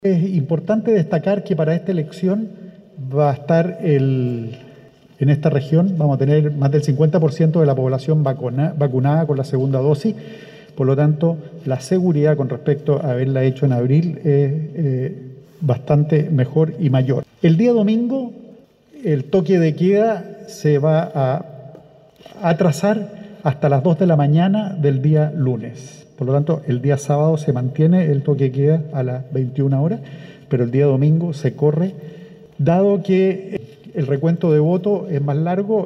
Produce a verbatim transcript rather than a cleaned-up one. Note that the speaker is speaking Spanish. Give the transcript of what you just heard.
Es importante destacar que para esta elección va a estar el, en esta región, vamos a tener más del cincuenta por ciento de la población vacuna, vacunada con la segunda dosis, por lo tanto la seguridad con respecto a haberla hecho en abril es eh, bastante mejor y mayor. El día domingo el toque de queda se va a atrasar hasta las dos de la mañana del día lunes. Por lo tanto, el día sábado se mantiene el toque de queda a las veintiuna horas, pero el día domingo se corre, dado que el recuento de votos es más largo.